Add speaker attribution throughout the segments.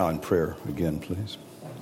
Speaker 1: In prayer again, please.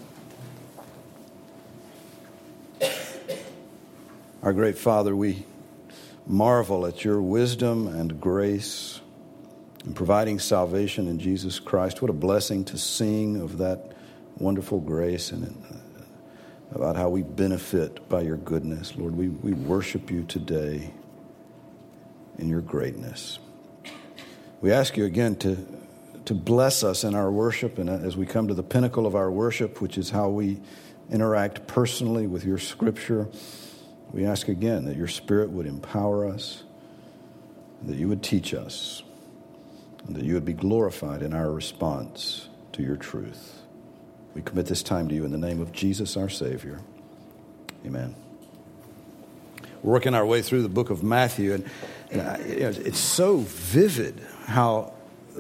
Speaker 1: Our great Father, we marvel at your wisdom and grace in providing salvation in Jesus Christ. What a blessing to sing of that wonderful grace and about how we benefit by your goodness. Lord, we worship you today in your greatness. We ask you again to bless us in our worship, and as we come to the pinnacle of our worship, which is how we interact personally with your Scripture, we ask again that your Spirit would empower us, that you would teach us, and that you would be glorified in our response to your truth. We commit this time to you in the name of Jesus, our Savior. Amen. We're working our way through the book of Matthew, and it's so vivid how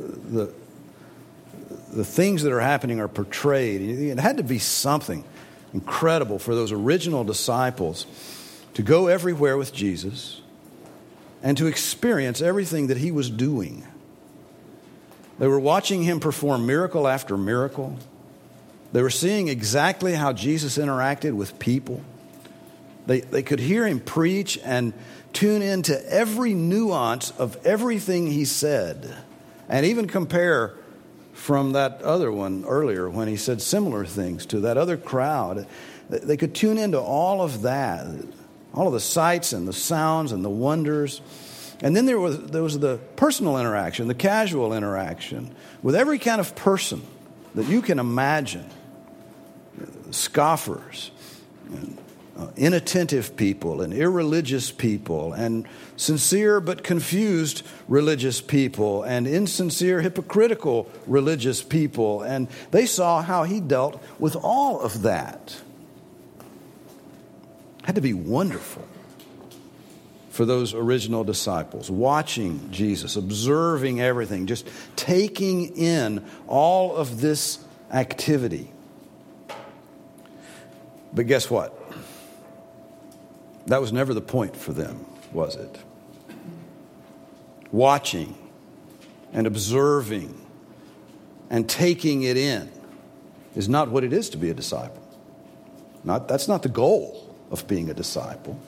Speaker 1: the things that are happening are portrayed. It had to be something incredible for those original disciples to go everywhere with Jesus and to experience everything that he was doing. They were watching him perform miracle after miracle. They were seeing exactly how Jesus interacted with people. They could hear him preach and tune into every nuance of everything he said, and even compare from that other one earlier when he said similar things to that other crowd. They could tune into all of that, all of the sights and the sounds and the wonders. And then there was the personal interaction, the casual interaction with every kind of person that you can imagine. Scoffers, and inattentive people, and irreligious people, and sincere but confused religious people, and insincere, hypocritical religious people. And they saw how he dealt with all of that. It had to be wonderful for those original disciples, watching Jesus, observing everything, just taking in all of this activity. But guess what? That was never the point for them, was it? Watching and observing and taking it in is not what it is to be a disciple. That's not the goal of being a disciple.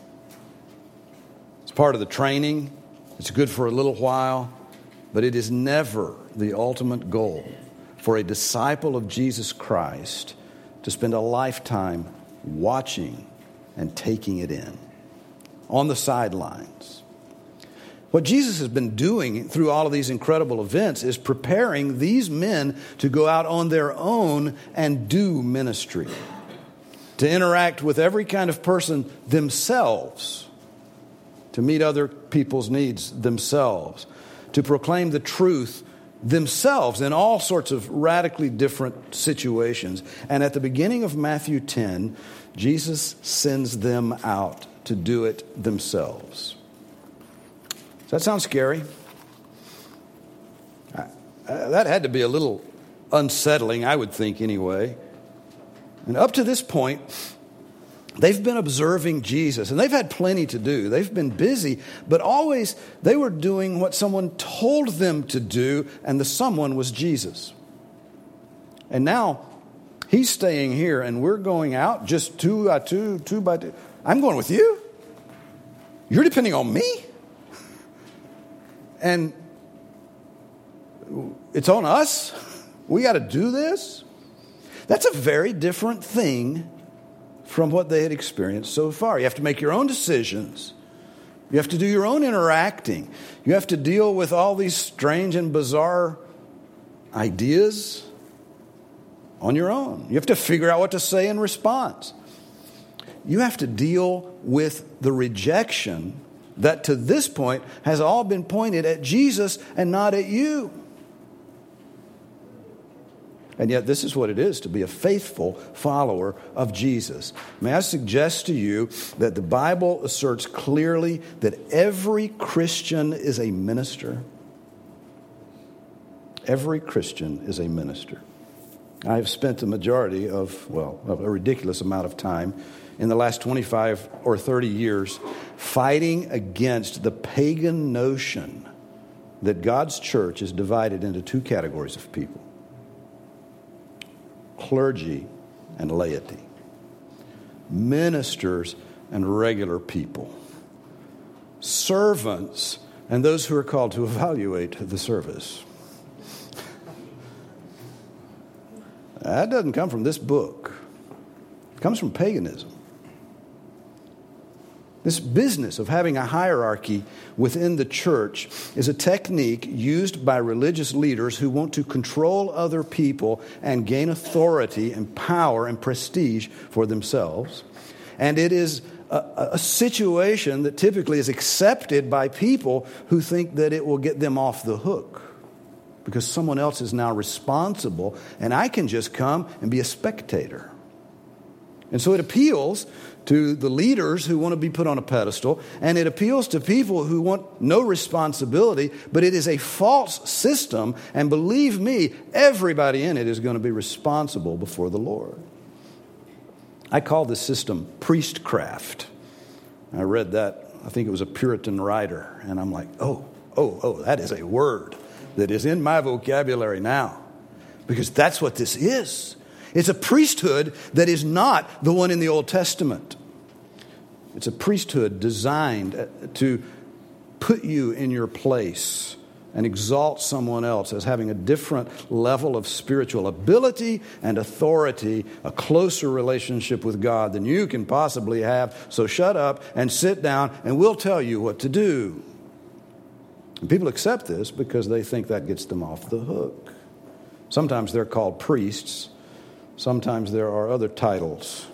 Speaker 1: It's part of the training. It's good for a little while, but it is never the ultimate goal for a disciple of Jesus Christ to spend a lifetime watching and taking it in on the sidelines. What Jesus has been doing through all of these incredible events is preparing these men to go out on their own and do ministry, to interact with every kind of person themselves, to meet other people's needs themselves, to proclaim the truth themselves in all sorts of radically different situations. And at the beginning of Matthew 10, Jesus sends them out to do it themselves. Does that sound scary? That had to be a little unsettling, I would think anyway. And up to this point, they've been observing Jesus, and they've had plenty to do. They've been busy, but always they were doing what someone told them to do, and the someone was Jesus. And now he's staying here, and we're going out just two by two. I'm going with you. You're depending on me. And it's on us. We got to do this. That's a very different thing from what they had experienced so far. You have to make your own decisions. You have to do your own interacting. You have to deal with all these strange and bizarre ideas on your own. You have to figure out what to say in response. You have to deal with the rejection that to this point has all been pointed at Jesus and not at you. And yet this is what it is to be a faithful follower of Jesus. May I suggest to you that the Bible asserts clearly that every Christian is a minister. Every Christian is a minister. I have spent the majority of a ridiculous amount of time in the last 25 or 30 years fighting against the pagan notion that God's church is divided into two categories of people. clergy and laity, ministers and regular people, servants and those who are called to evaluate the service. That doesn't come from this book. It comes from paganism. This business of having a hierarchy within the church is a technique used by religious leaders who want to control other people and gain authority and power and prestige for themselves. And it is a situation that typically is accepted by people who think that it will get them off the hook because someone else is now responsible and I can just come and be a spectator. And so it appeals to the leaders who want to be put on a pedestal, and it appeals to people who want no responsibility, but it is a false system, and believe me, everybody in it is going to be responsible before the Lord. I call this system priestcraft. I read that, I think it was a Puritan writer, and I'm like, oh, that is a word that is in my vocabulary now, because that's what this is. It's a priesthood that is not the one in the Old Testament. It's a priesthood designed to put you in your place and exalt someone else as having a different level of spiritual ability and authority, a closer relationship with God than you can possibly have. So shut up and sit down and we'll tell you what to do. And people accept this because they think that gets them off the hook. Sometimes they're called priests. Sometimes there are other titles.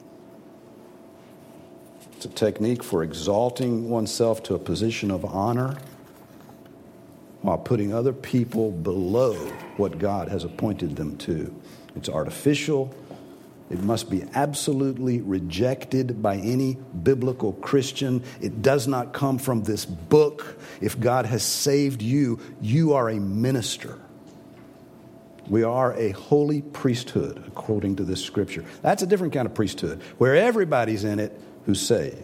Speaker 1: It's a technique for exalting oneself to a position of honor while putting other people below what God has appointed them to. It's artificial. It must be absolutely rejected by any biblical Christian. It does not come from this book. If God has saved you, you are a minister. We are a holy priesthood, according to this scripture. That's a different kind of priesthood, where everybody's in it who's saved.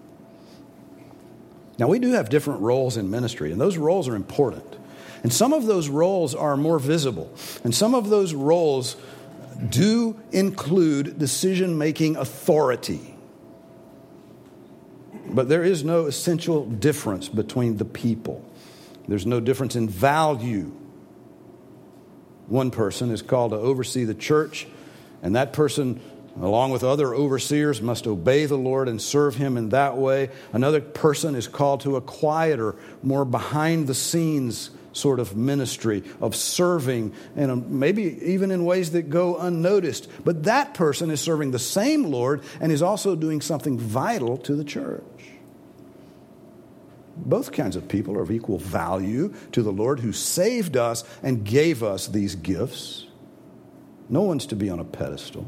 Speaker 1: Now, we do have different roles in ministry, and those roles are important. And some of those roles are more visible. And some of those roles do include decision-making authority. But there is no essential difference between the people. There's no difference in value. One person is called to oversee the church, and that person, along with other overseers, must obey the Lord and serve Him in that way. Another person is called to a quieter, more behind-the-scenes sort of ministry of serving, and maybe even in ways that go unnoticed. But that person is serving the same Lord and is also doing something vital to the church. Both kinds of people are of equal value to the Lord who saved us and gave us these gifts. No one's to be on a pedestal.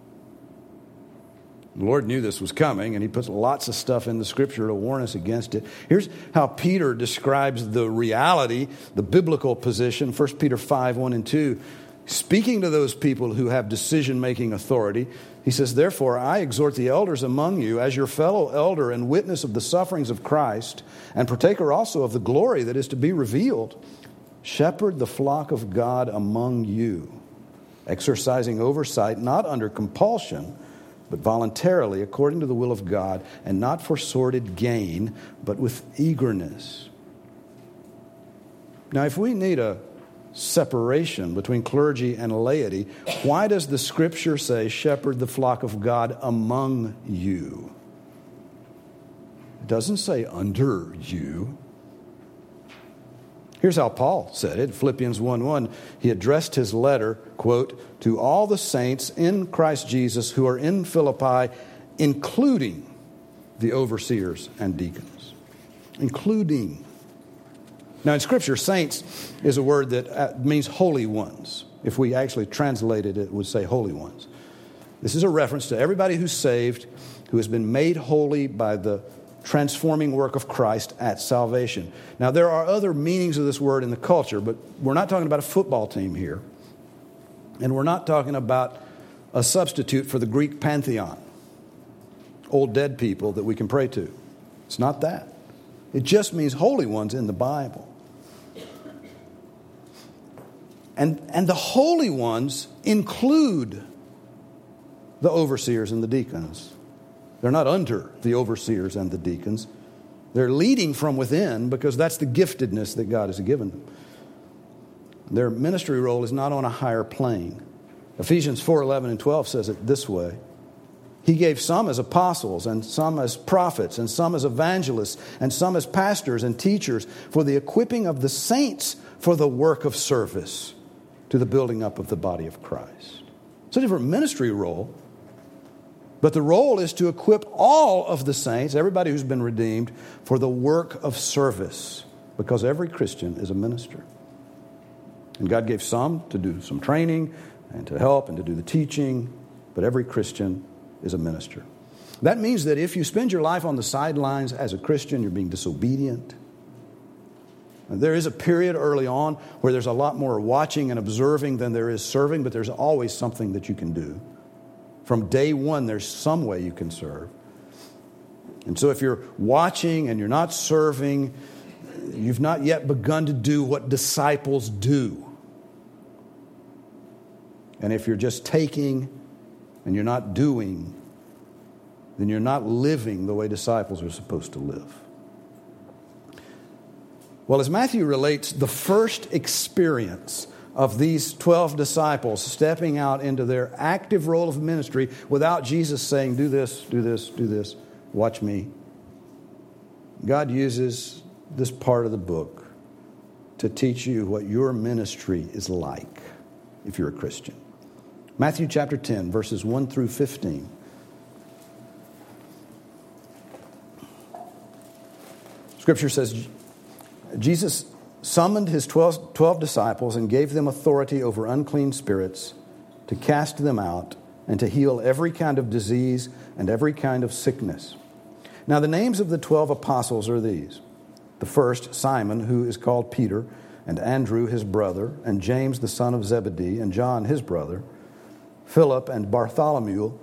Speaker 1: The Lord knew this was coming, and He puts lots of stuff in the Scripture to warn us against it. Here's how Peter describes the reality, the biblical position, 1 Peter 5, 1 and 2. Speaking to those people who have decision-making authority, he says, "Therefore, I exhort the elders among you, as your fellow elder and witness of the sufferings of Christ, and partaker also of the glory that is to be revealed, shepherd the flock of God among you, exercising oversight, not under compulsion, but voluntarily, according to the will of God, and not for sordid gain, but with eagerness." Now, if we need a separation between clergy and laity, why does the Scripture say, shepherd the flock of God among you? It doesn't say under you. Here's how Paul said it, Philippians 1:1. He addressed his letter, quote, "to all the saints in Christ Jesus who are in Philippi, including the overseers and deacons." Including. Now in Scripture, saints is a word that means holy ones. If we actually translated it, it would say holy ones. This is a reference to everybody who's saved, who has been made holy by the transforming work of Christ at salvation. Now, there are other meanings of this word in the culture, but we're not talking about a football team here. And we're not talking about a substitute for the Greek pantheon, old dead people that we can pray to. It's not that. It just means holy ones in the Bible. And the holy ones include the overseers and the deacons. They're not under the overseers and the deacons. They're leading from within because that's the giftedness that God has given them. Their ministry role is not on a higher plane. Ephesians 4:11 and 12 says it this way. He gave some as apostles and some as prophets and some as evangelists and some as pastors and teachers for the equipping of the saints for the work of service to the building up of the body of Christ. It's a different ministry role, but the role is to equip all of the saints, everybody who's been redeemed, for the work of service, because every Christian is a minister. And God gave some to do some training and to help and to do the teaching, but every Christian is a minister. That means that if you spend your life on the sidelines as a Christian, you're being disobedient. There is a period early on where there's a lot more watching and observing than there is serving, but there's always something that you can do. From day one, there's some way you can serve. And so if you're watching and you're not serving, you've not yet begun to do what disciples do. And if you're just taking and you're not doing, then you're not living the way disciples are supposed to live. Well, as Matthew relates the first experience of these 12 disciples stepping out into their active role of ministry without Jesus saying, do this, do this, do this, watch me. God uses this part of the book to teach you what your ministry is like if you're a Christian. Matthew chapter 10, verses 1 through 15. Scripture says, Jesus summoned his 12 disciples and gave them authority over unclean spirits to cast them out and to heal every kind of disease and every kind of sickness. Now the names of the 12 apostles are these. The first, Simon, who is called Peter, and Andrew his brother, and James the son of Zebedee, and John his brother, Philip and Bartholomew,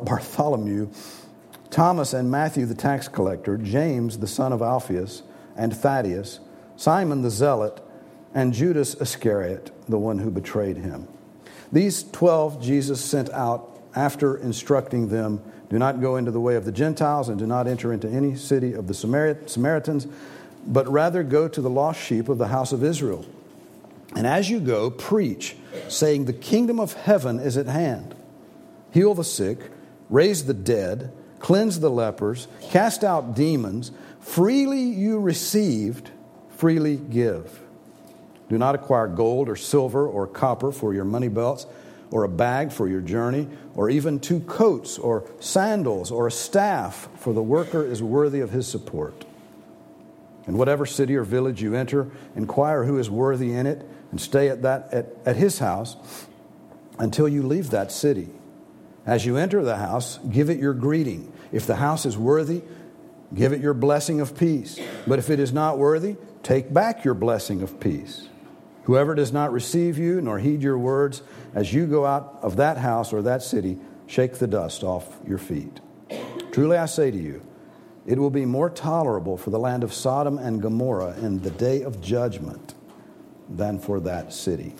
Speaker 1: Thomas and Matthew the tax collector, James the son of Alphaeus, and Thaddeus, Simon the Zealot, and Judas Iscariot, the one who betrayed him. These 12 Jesus sent out after instructing them, do not go into the way of the Gentiles and do not enter into any city of the Samaritans, but rather go to the lost sheep of the house of Israel. And as you go, preach, saying the kingdom of heaven is at hand. Heal the sick, raise the dead, cleanse the lepers, cast out demons. Freely you received, freely give. Do not acquire gold or silver or copper for your money belts, or a bag for your journey, or even 2 coats or sandals or a staff, for the worker is worthy of his support. In whatever city or village you enter, inquire who is worthy in it, and stay at his house until you leave that city. As you enter the house, give it your greeting. If the house is worthy, give it your blessing of peace. But if it is not worthy, take back your blessing of peace. Whoever does not receive you nor heed your words, as you go out of that house or that city, shake the dust off your feet. Truly I say to you, it will be more tolerable for the land of Sodom and Gomorrah in the day of judgment than for that city.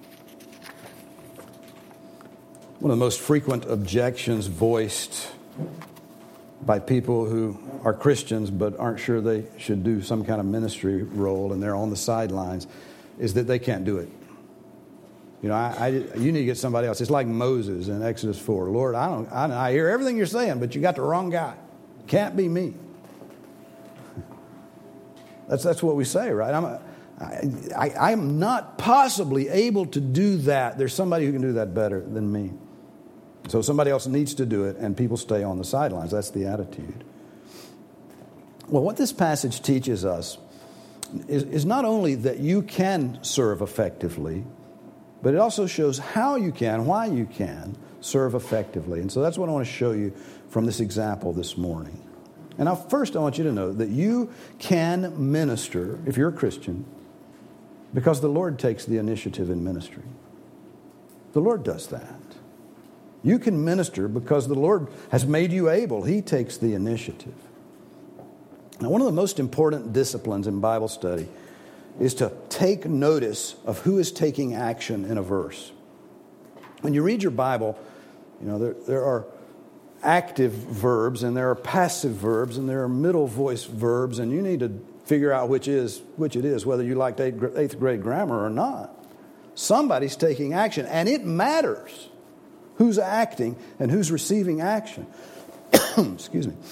Speaker 1: One of the most frequent objections voiced by people who are Christians but aren't sure they should do some kind of ministry role and they're on the sidelines is that they can't do it. You know, you need to get somebody else. It's like Moses in Exodus 4. Lord, I hear everything you're saying, but you got the wrong guy. Can't be me. That's what we say, right? I'm not possibly able to do that. There's somebody who can do that better than me. So somebody else needs to do it, and people stay on the sidelines. That's the attitude. Well, what this passage teaches us is not only that you can serve effectively, but it also shows how you can, why you can serve effectively. And so that's what I want to show you from this example this morning. And now first I want you to know that you can minister, if you're a Christian, because the Lord takes the initiative in ministry. The Lord does that. You can minister because the Lord has made you able. He takes the initiative. Now, one of the most important disciplines in Bible study is to take notice of who is taking action in a verse. When you read your Bible, you know, there are active verbs and there are passive verbs and there are middle voice verbs, and you need to figure out which it is, whether you liked eighth grade grammar or not. Somebody's taking action, and it matters who's acting and who's receiving action. Excuse me.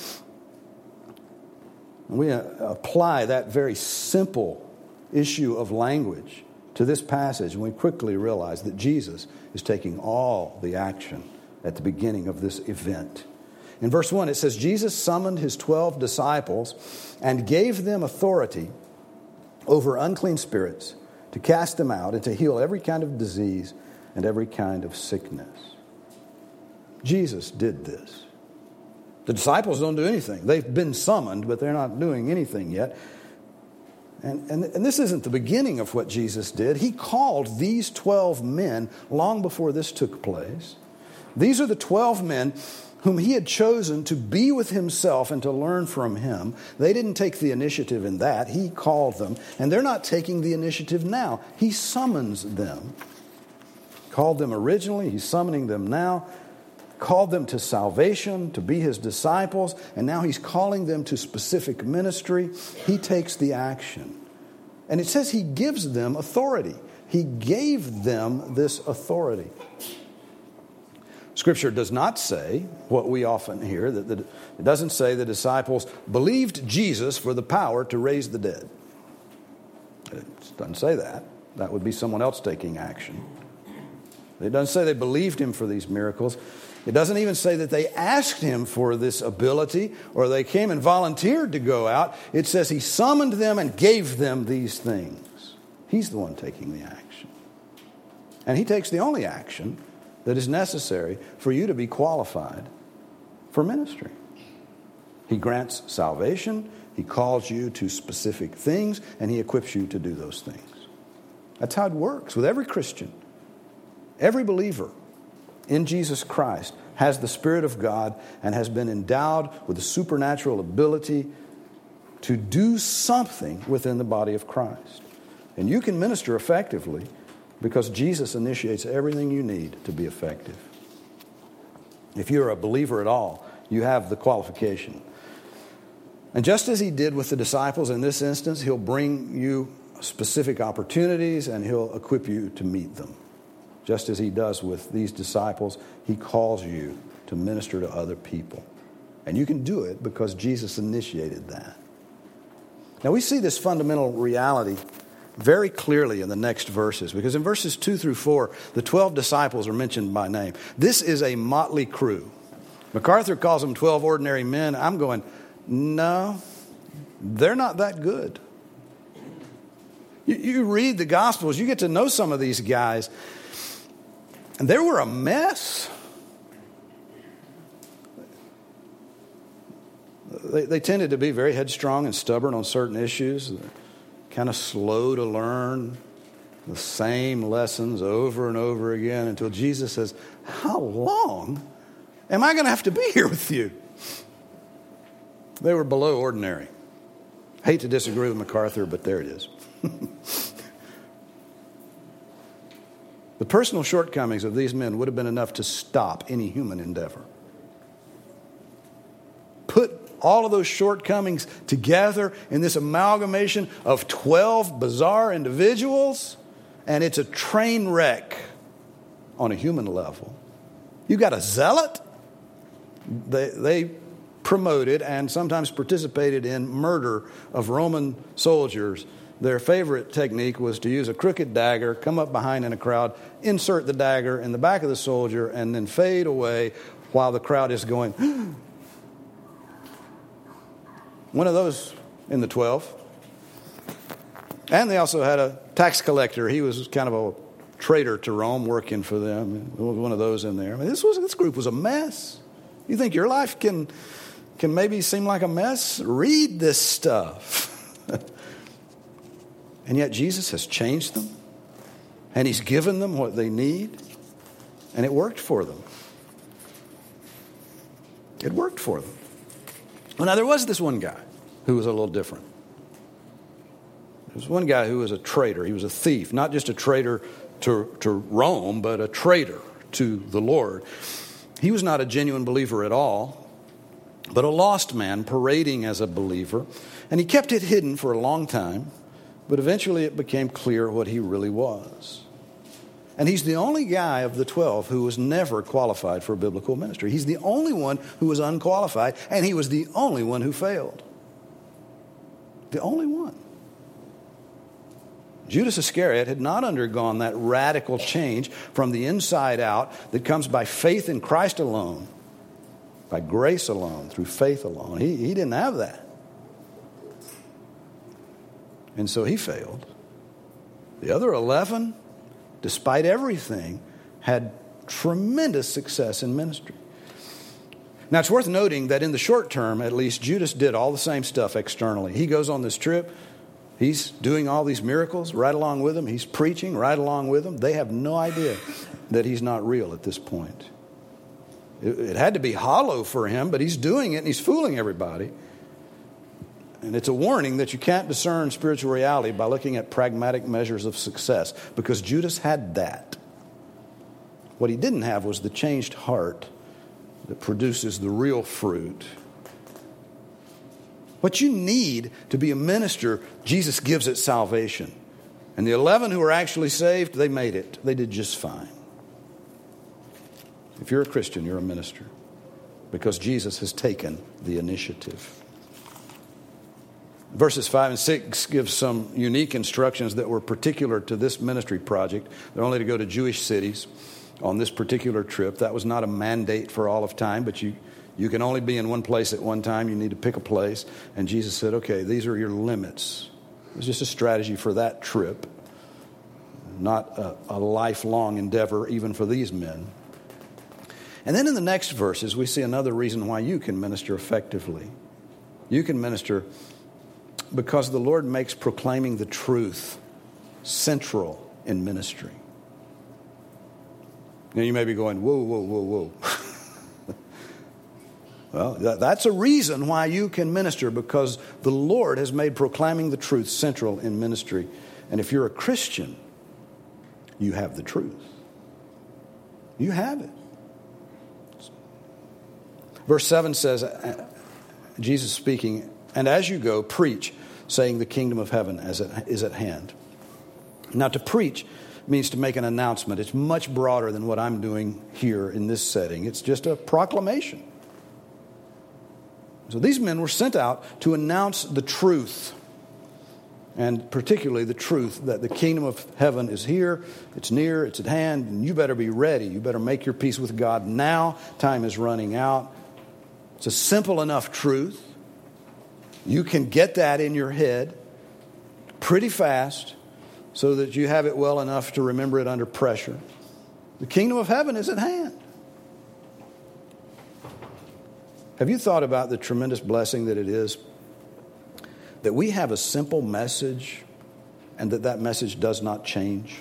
Speaker 1: We apply that very simple issue of language to this passage, and we quickly realize that Jesus is taking all the action at the beginning of this event. In verse 1, it says, Jesus summoned his 12 disciples and gave them authority over unclean spirits to cast them out and to heal every kind of disease and every kind of sickness. Jesus did this. The disciples don't do anything. They've been summoned, but they're not doing anything yet. And this isn't the beginning of what Jesus did. He called these 12 men long before this took place. These are the 12 men whom he had chosen to be with himself and to learn from him. They didn't take the initiative in that. He called them, and they're not taking the initiative now. He summons them. Called them originally, he's summoning them now. Called them to salvation, to be his disciples, and now he's calling them to specific ministry. He takes the action. And it says he gives them authority. He gave them this authority. Scripture does not say what we often hear, it doesn't say the disciples believed Jesus for the power to raise the dead. It doesn't say that. That would be someone else taking action. It doesn't say they believed him for these miracles. It doesn't even say that they asked him for this ability or they came and volunteered to go out. It says he summoned them and gave them these things. He's the one taking the action. And he takes the only action that is necessary for you to be qualified for ministry. He grants salvation, he calls you to specific things, and he equips you to do those things. That's how it works with every Christian. Every believer in Jesus Christ has the Spirit of God and has been endowed with the supernatural ability to do something within the body of Christ. And you can minister effectively because Jesus initiates everything you need to be effective. If you're a believer at all, you have the qualification. And just as he did with the disciples in this instance, he'll bring you specific opportunities and he'll equip you to meet them. Just as he does with these disciples, he calls you to minister to other people. And you can do it because Jesus initiated that. Now we see this fundamental reality very clearly in the next verses, because in verses 2 through 4, the 12 disciples are mentioned by name. This is a motley crew. MacArthur calls them 12 ordinary men. I'm going, no, they're not that good. You read the Gospels, you get to know some of these guys, and they were a mess. They tended to be very headstrong and stubborn on certain issues. They're kind of slow to learn the same lessons over and over again until Jesus says, how long am I going to have to be here with you? They were below ordinary. Hate to disagree with MacArthur, but there it is. The personal shortcomings of these men would have been enough to stop any human endeavor. Put all of those shortcomings together in this amalgamation of 12 bizarre individuals, and it's a train wreck on a human level. You got a zealot. They promoted and sometimes participated in murder of Roman soldiers. Their favorite technique was to use a crooked dagger, come up behind in a crowd, insert the dagger in the back of the soldier, and then fade away while the crowd is going, one of those in the 12. And they also had a tax collector. He was kind of a traitor to Rome working for them. One of those in there. I mean, this group was a mess. You think your life can maybe seem like a mess? Read this stuff. And yet Jesus has changed them. And he's given them what they need. And it worked for them. It worked for them. Well, now there was this one guy who was a little different. There was one guy who was a traitor. He was a thief. Not just a traitor to Rome, but a traitor to the Lord. He was not a genuine believer at all, but a lost man parading as a believer. And he kept it hidden for a long time, but eventually it became clear what he really was. And he's the only guy of the 12 who was never qualified for a biblical ministry. He's the only one who was unqualified, and he was the only one who failed. The only one. Judas Iscariot had not undergone that radical change from the inside out that comes by faith in Christ alone, by grace alone, through faith alone. He didn't have that. And so he failed. The other 11, despite everything, had tremendous success in ministry. Now, it's worth noting that in the short term, at least, Judas did all the same stuff externally. He goes on this trip. He's doing all these miracles right along with them. He's preaching right along with them. They have no idea that he's not real at this point. It had to be hollow for him, but he's doing it and he's fooling everybody. And it's a warning that you can't discern spiritual reality by looking at pragmatic measures of success, because Judas had that. What he didn't have was the changed heart that produces the real fruit. What you need to be a minister, Jesus gives at salvation. And the 11 who were actually saved, they made it. They did just fine. If you're a Christian, you're a minister, because Jesus has taken the initiative. Verses 5 and 6 give some unique instructions that were particular to this ministry project. They're only to go to Jewish cities on this particular trip. That was not a mandate for all of time, but you can only be in one place at one time. You need to pick a place. And Jesus said, okay, these are your limits. It was just a strategy for that trip, not a lifelong endeavor even for these men. And then in the next verses, we see another reason why you can minister effectively. You can minister because the Lord makes proclaiming the truth central in ministry. Now you may be going, whoa, whoa, whoa, whoa. Well, that's a reason why you can minister, because the Lord has made proclaiming the truth central in ministry. And if you're a Christian, you have the truth. You have it. Verse 7 says, Jesus speaking, and as you go, preach, saying the kingdom of heaven is at hand. Now, to preach means to make an announcement. It's much broader than what I'm doing here in this setting. It's just a proclamation. So these men were sent out to announce the truth, and particularly the truth that the kingdom of heaven is here, it's near, it's at hand, and you better be ready. You better make your peace with God now. Time is running out. It's a simple enough truth. You can get that in your head pretty fast so that you have it well enough to remember it under pressure. The kingdom of heaven is at hand. Have you thought about the tremendous blessing that it is that we have a simple message and that message does not change?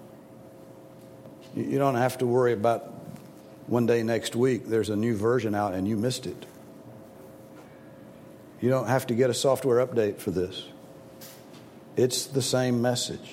Speaker 1: You don't have to worry about one day next week there's a new version out and you missed it. You don't have to get a software update for this. It's the same message.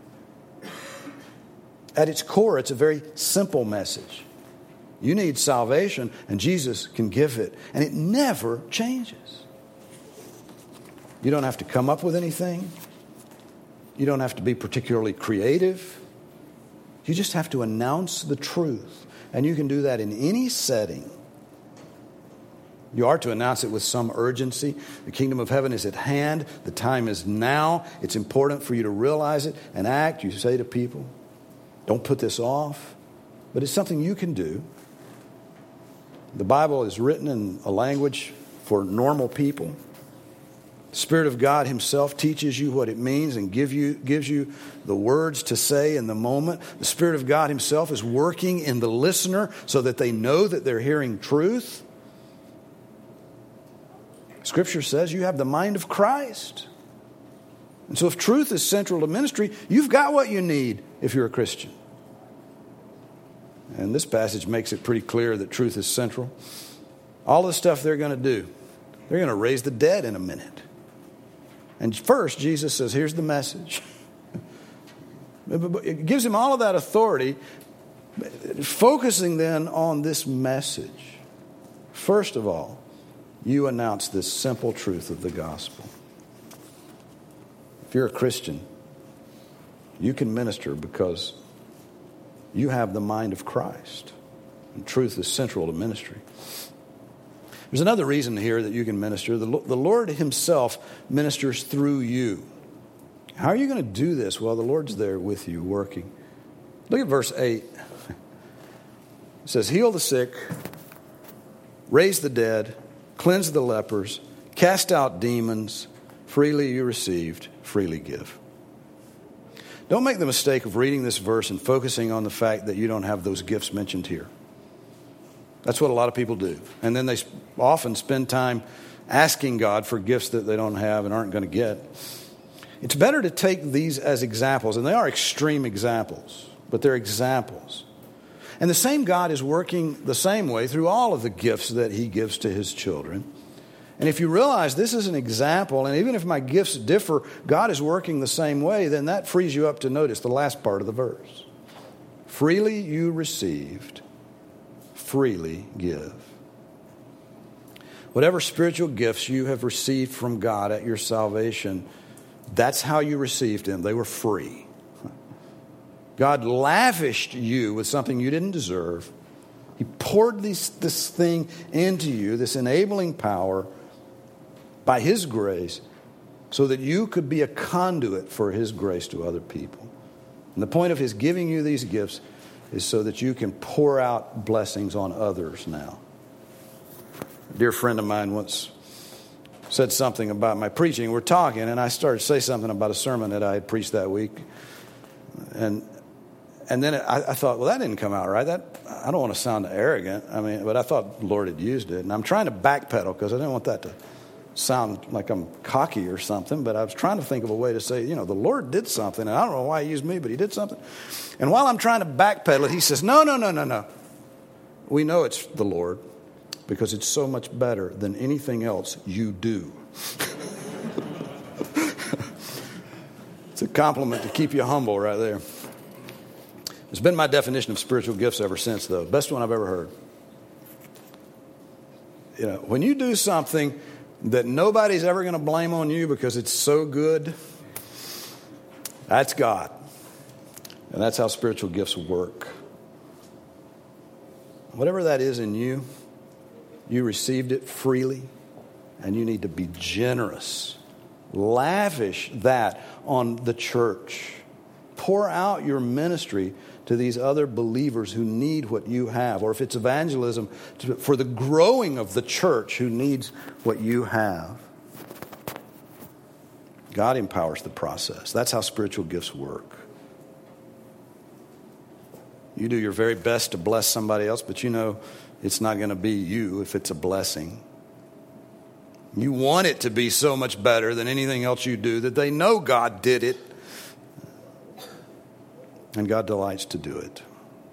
Speaker 1: At its core, it's a very simple message. You need salvation, and Jesus can give it. And it never changes. You don't have to come up with anything. You don't have to be particularly creative. You just have to announce the truth. And you can do that in any setting. You are to announce it with some urgency. The kingdom of heaven is at hand. The time is now. It's important for you to realize it and act. You say to people, don't put this off. But it's something you can do. The Bible is written in a language for normal people. The Spirit of God himself teaches you what it means and gives you the words to say in the moment. The Spirit of God himself is working in the listener so that they know that they're hearing truth. Scripture says you have the mind of Christ. And so if truth is central to ministry, you've got what you need if you're a Christian. And this passage makes it pretty clear that truth is central. All the stuff they're going to do, they're going to raise the dead in a minute. And first, Jesus says, here's the message. It gives him all of that authority Focusing then on this message, first of all, you announce this simple truth of the gospel. If you're a Christian, you can minister because you have the mind of Christ. And truth is central to ministry. There's another reason here that you can minister. The Lord himself ministers through you. How are you going to do this? Well, the Lord's there with you working. Look at verse 8. It says, heal the sick, raise the dead, cleanse the lepers, cast out demons. Freely you received, freely give. Don't make the mistake of reading this verse and focusing on the fact that you don't have those gifts mentioned here. That's what a lot of people do. And then they often spend time asking God for gifts that they don't have and aren't going to get. It's better to take these as examples, and they are extreme examples, but they're examples. And the same God is working the same way through all of the gifts that he gives to his children. And if you realize this is an example, and even if my gifts differ, God is working the same way, then that frees you up to notice the last part of the verse. Freely you received, freely give. Whatever spiritual gifts you have received from God at your salvation, that's how you received them. They were free. God lavished you with something you didn't deserve. He poured this thing into you, this enabling power, by his grace, so that you could be a conduit for his grace to other people. And the point of his giving you these gifts is so that you can pour out blessings on others now. A dear friend of mine once said something about my preaching. We're talking, and I started to say something about a sermon that I had preached that week. And then I thought, well, that didn't come out right. I don't want to sound arrogant. But I thought the Lord had used it. And I'm trying to backpedal because I didn't want that to sound like I'm cocky or something. But I was trying to think of a way to say, the Lord did something. And I don't know why he used me, but he did something. And while I'm trying to backpedal it, he says, no. We know it's the Lord because it's so much better than anything else you do. It's a compliment to keep you humble right there. It's been my definition of spiritual gifts ever since, though. Best one I've ever heard. When you do something that nobody's ever going to blame on you because it's so good, that's God. And that's how spiritual gifts work. Whatever that is in you, you received it freely, and you need to be generous. Lavish that on the church. Pour out your ministry to these other believers who need what you have. Or if it's evangelism, for the growing of the church who needs what you have. God empowers the process. That's how spiritual gifts work. You do your very best to bless somebody else, but it's not going to be you if it's a blessing. You want it to be so much better than anything else you do that they know God did it. And God delights to do it.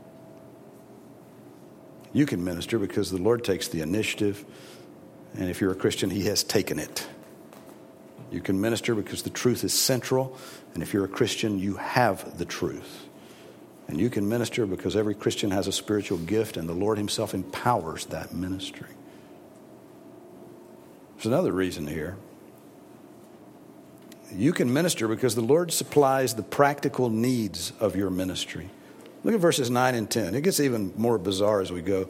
Speaker 1: You can minister because the Lord takes the initiative. And if you're a Christian, he has taken it. You can minister because the truth is central. And if you're a Christian, you have the truth. And you can minister because every Christian has a spiritual gift and the Lord himself empowers that ministry. There's another reason here. You can minister because the Lord supplies the practical needs of your ministry. Look at verses 9 and 10. It gets even more bizarre as we go.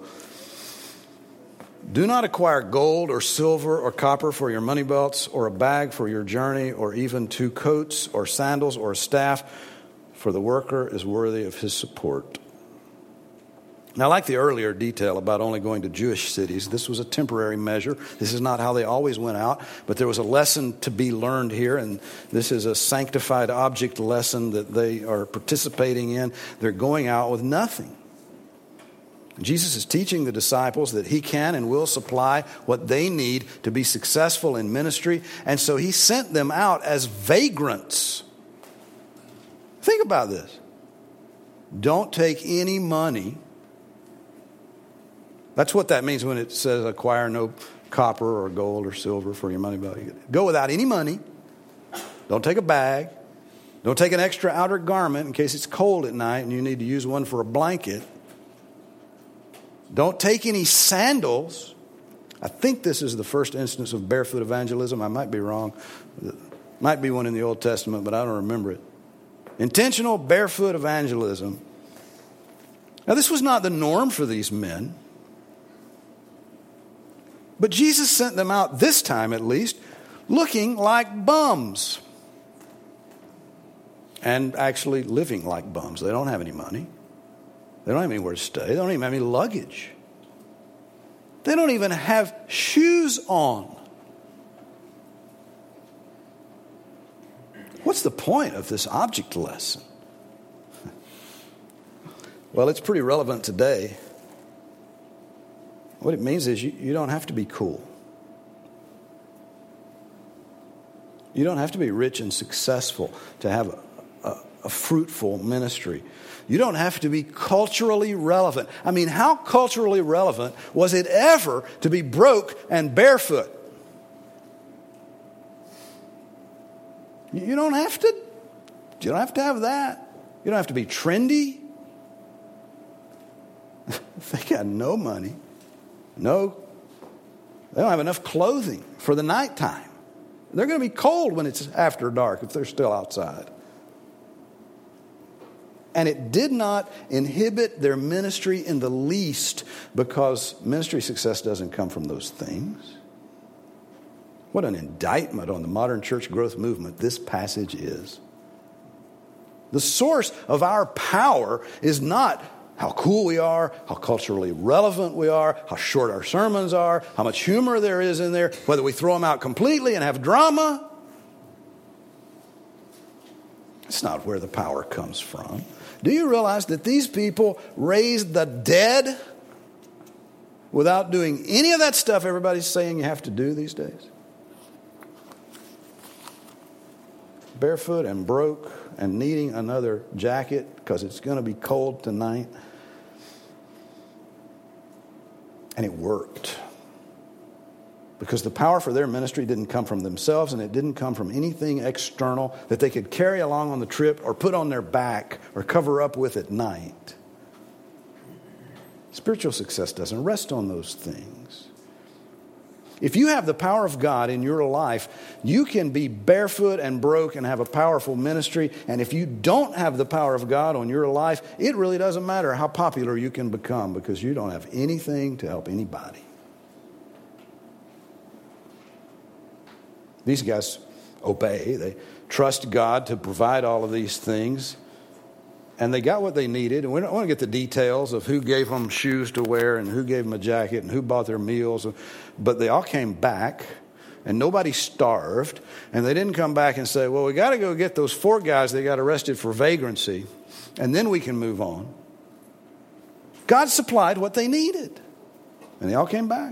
Speaker 1: Do not acquire gold or silver or copper for your money belts, or a bag for your journey, or even 2 coats or sandals or a staff, for the worker is worthy of his support. Now, like the earlier detail about only going to Jewish cities, this was a temporary measure. This is not how they always went out, but there was a lesson to be learned here, and this is a sanctified object lesson that they are participating in. They're going out with nothing. Jesus is teaching the disciples that he can and will supply what they need to be successful in ministry, and so he sent them out as vagrants. Think about this. Don't take any money. That's what that means when it says acquire no copper or gold or silver for your money belt. Go without any money. Don't take a bag. Don't take an extra outer garment in case it's cold at night and you need to use one for a blanket. Don't take any sandals. I think this is the first instance of barefoot evangelism. I might be wrong. Might be one in the Old Testament, but I don't remember it. Intentional barefoot evangelism. Now, this was not the norm for these men. But Jesus sent them out, this time at least, looking like bums. And actually living like bums. They don't have any money. They don't have anywhere to stay. They don't even have any luggage. They don't even have shoes on. What's the point of this object lesson? Well, it's pretty relevant today. What it means is you don't have to be cool. You don't have to be rich and successful to have a fruitful ministry. You don't have to be culturally relevant. I mean, how culturally relevant was it ever to be broke and barefoot? You don't have to. You don't have to have that. You don't have to be trendy. They got no money. They don't have enough clothing for the nighttime. They're going to be cold when it's after dark if they're still outside. And it did not inhibit their ministry in the least, because ministry success doesn't come from those things. What an indictment on the modern church growth movement this passage is. The source of our power is not how cool we are, how culturally relevant we are, how short our sermons are, how much humor there is in there, whether we throw them out completely and have drama. It's not where the power comes from. Do you realize that these people raised the dead without doing any of that stuff everybody's saying you have to do these days? Barefoot and broke and needing another jacket because it's going to be cold tonight. And it worked. Because the power for their ministry didn't come from themselves, and it didn't come from anything external that they could carry along on the trip or put on their back or cover up with at night. Spiritual success doesn't rest on those things. If you have the power of God in your life, you can be barefoot and broke and have a powerful ministry. And if you don't have the power of God on your life, it really doesn't matter how popular you can become, because you don't have anything to help anybody. These guys obey. They trust God to provide all of these things. And they got what they needed. And we don't want to get the details of who gave them shoes to wear and who gave them a jacket and who bought their meals. But they all came back, and nobody starved. And they didn't come back and say, well, we got to go get those 4 guys that got arrested for vagrancy, and then we can move on. God supplied what they needed. And they all came back.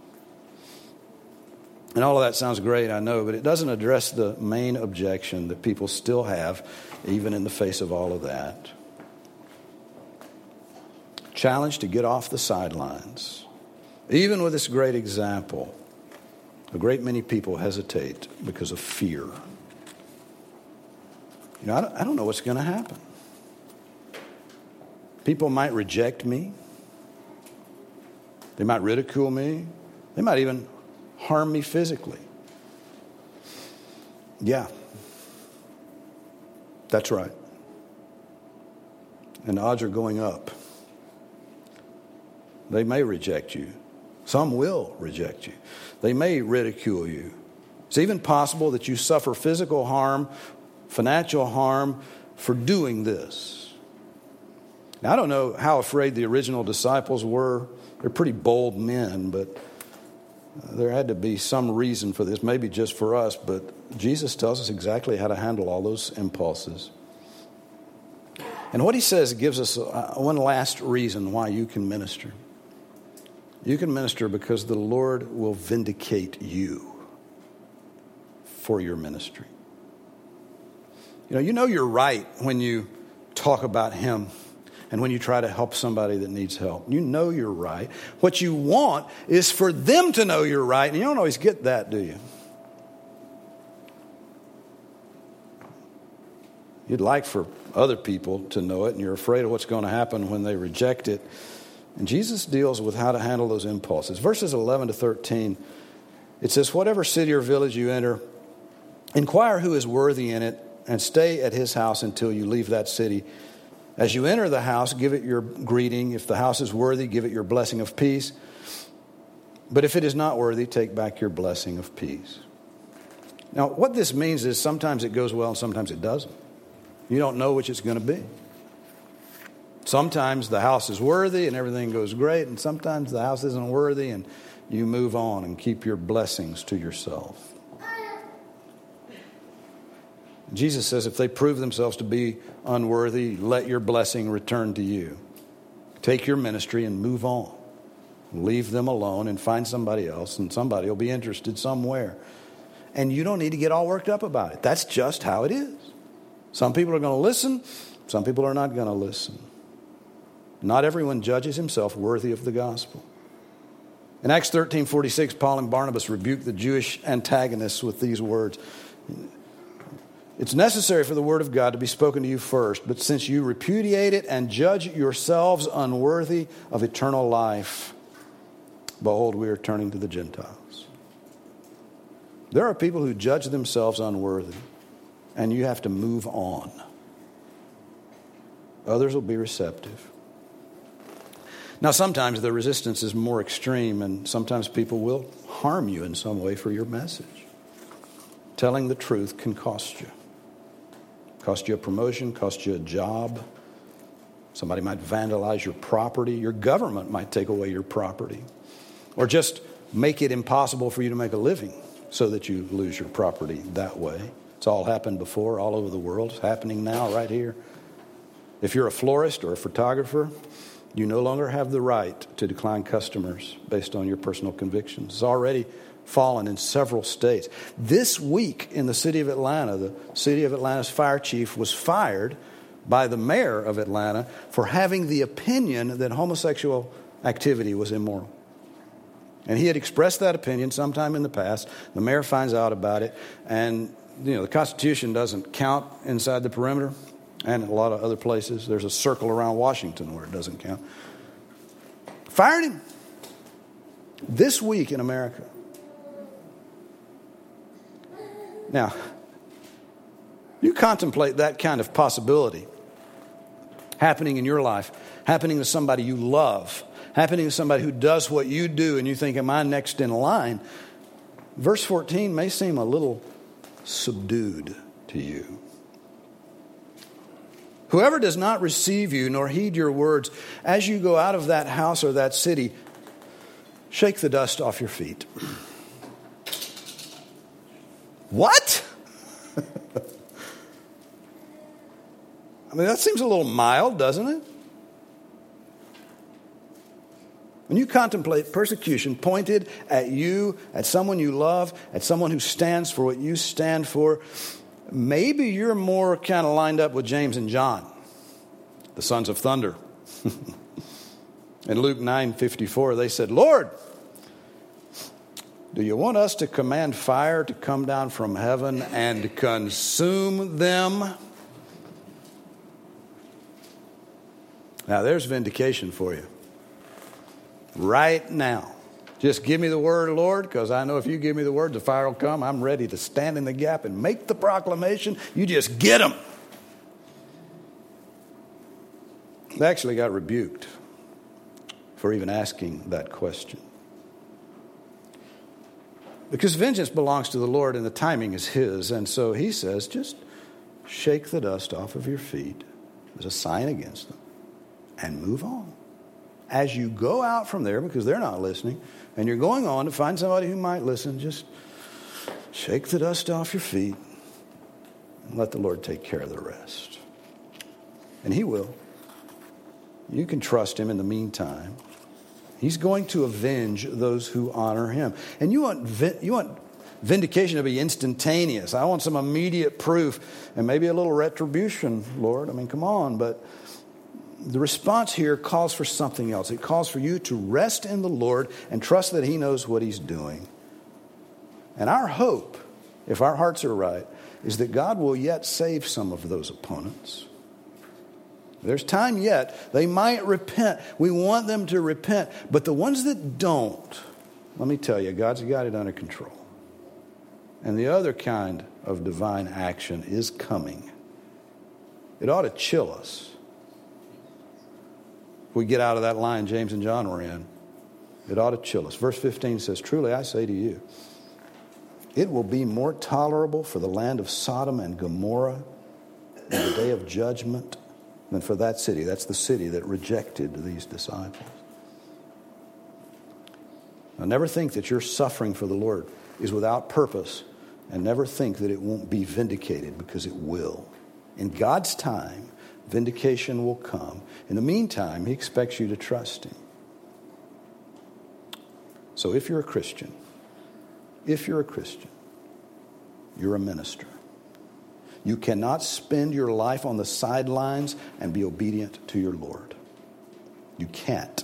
Speaker 1: And all of that sounds great, I know, but it doesn't address the main objection that people still have, even in the face of all of that. Challenge to get off the sidelines. Even with this great example, a great many people hesitate because of fear. You know, I don't know what's going to happen. People might reject me. They might ridicule me. They might even harm me physically. Yeah, that's right. And the odds are going up. They may reject you. Some will reject you. They may ridicule you. It's even possible that you suffer physical harm, financial harm for doing this. Now, I don't know how afraid the original disciples were. They're pretty bold men, but there had to be some reason for this, maybe just for us, but Jesus tells us exactly how to handle all those impulses. And what he says gives us one last reason why you can minister. You can minister because the Lord will vindicate you for your ministry. You know you're right when you talk about him and when you try to help somebody that needs help. You know you're right. What you want is for them to know you're right, and you don't always get that, do you? You'd like for other people to know it, and you're afraid of what's going to happen when they reject it. And Jesus deals with how to handle those impulses. Verses 11 to 13, it says, whatever city or village you enter, inquire who is worthy in it, and stay at his house until you leave that city. As you enter the house, give it your greeting. If the house is worthy, give it your blessing of peace. But if it is not worthy, take back your blessing of peace. Now, what this means is sometimes it goes well and sometimes it doesn't. You don't know which it's going to be. Sometimes the house is worthy and everything goes great, and sometimes the house isn't worthy and you move on and keep your blessings to yourself. Jesus says if they prove themselves to be unworthy, let your blessing return to you. Take your ministry and move on. Leave them alone and find somebody else, and somebody will be interested somewhere. And you don't need to get all worked up about it. That's just how it is. Some people are going to listen. Some people are not going to listen. Not everyone judges himself worthy of the gospel. In Acts 13:46, Paul and Barnabas rebuked the Jewish antagonists with these words. It's necessary for the word of God to be spoken to you first, but since you repudiate it and judge yourselves unworthy of eternal life, behold, we are turning to the Gentiles. There are people who judge themselves unworthy, and you have to move on. Others will be receptive. Now, sometimes the resistance is more extreme, and sometimes people will harm you in some way for your message. Telling the truth can cost you. Cost you a promotion, cost you a job. Somebody might vandalize your property. Your government might take away your property. Or just make it impossible for you to make a living so that you lose your property that way. It's all happened before all over the world. It's happening now right here. If you're a florist or a photographer, you no longer have the right to decline customers based on your personal convictions. It's already fallen in several states. This week in the city of Atlanta, the city of Atlanta's fire chief was fired by the mayor of Atlanta for having the opinion that homosexual activity was immoral. And he had expressed that opinion sometime in the past. The mayor finds out about it. And, the Constitution doesn't count inside the perimeter. And in a lot of other places, there's a circle around Washington where it doesn't count. Fired him. This week in America. Now, you contemplate that kind of possibility happening in your life, happening to somebody you love, happening to somebody who does what you do, and you think, am I next in line? Verse 14 may seem a little subdued to you. Whoever does not receive you nor heed your words, as you go out of that house or that city, shake the dust off your feet. What? I mean, that seems a little mild, doesn't it? When you contemplate persecution pointed at you, at someone you love, at someone who stands for what you stand for, maybe you're more kind of lined up with James and John, the sons of thunder. In Luke 9:54, they said, Lord, do you want us to command fire to come down from heaven and consume them? Now, there's vindication for you. Right now. Just give me the word, Lord, because I know if you give me the word, the fire will come. I'm ready to stand in the gap and make the proclamation. You just get them. They actually got rebuked for even asking that question. Because vengeance belongs to the Lord and the timing is his. And so he says, just shake the dust off of your feet as a sign against them and move on. As you go out from there, because they're not listening, and you're going on to find somebody who might listen, just shake the dust off your feet and let the Lord take care of the rest. And he will. You can trust him in the meantime. He's going to avenge those who honor him. And you want vindication to be instantaneous. I want some immediate proof and maybe a little retribution, Lord. I mean, come on. But the response here calls for something else. It calls for you to rest in the Lord and trust that he knows what he's doing. And our hope, if our hearts are right, is that God will yet save some of those opponents. There's time yet. They might repent. We want them to repent. But the ones that don't, let me tell you, God's got it under control. And the other kind of divine action is coming. It ought to chill us. If we get out of that line James and John were in, it ought to chill us. Verse 15 says, truly I say to you, it will be more tolerable for the land of Sodom and Gomorrah in the day of judgment than for that city. That's the city that rejected these disciples. Now, never think that your suffering for the Lord is without purpose, and never think that it won't be vindicated, because it will. In God's time, vindication will come. In the meantime, He expects you to trust Him. So if you're a Christian, you're a minister. You cannot spend your life on the sidelines and be obedient to your Lord. You can't.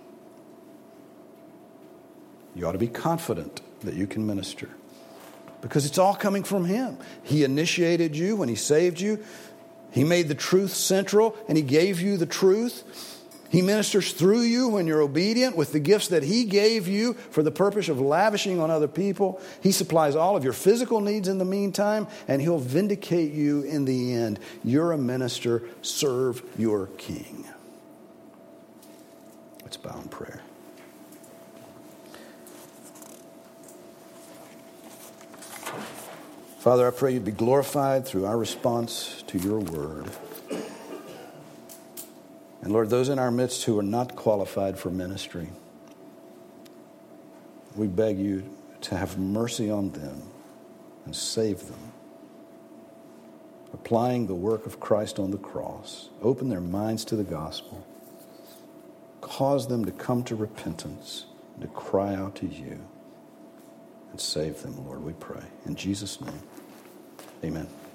Speaker 1: You ought to be confident that you can minister, because it's all coming from Him. He initiated you when He saved you. He made the truth central, and He gave you the truth. He ministers through you when you're obedient with the gifts that He gave you for the purpose of lavishing on other people. He supplies all of your physical needs in the meantime, and He'll vindicate you in the end. You're a minister. Serve your King. Let's bow in prayer. Father, I pray You'd be glorified through our response to Your word. And Lord, those in our midst who are not qualified for ministry, we beg You to have mercy on them and save them, applying the work of Christ on the cross. Open their minds to the gospel. Cause them to come to repentance and to cry out to You. And save them, Lord, we pray. In Jesus' name, amen.